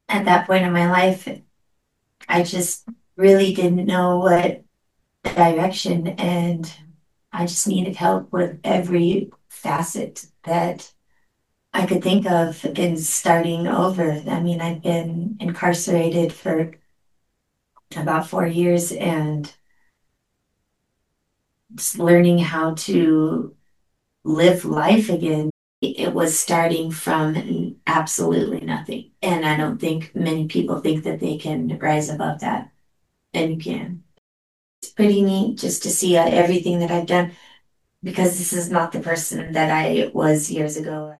at that point in my life, I just really didn't know what direction, and I just needed help with every facet that I could think of in starting over. I mean, I've been incarcerated for about 4 years and just learning how to live life again. It was starting from absolutely nothing. And I don't think many people think that they can rise above that. And you can. It's pretty neat just to see everything that I've done because this is not the person that I was years ago.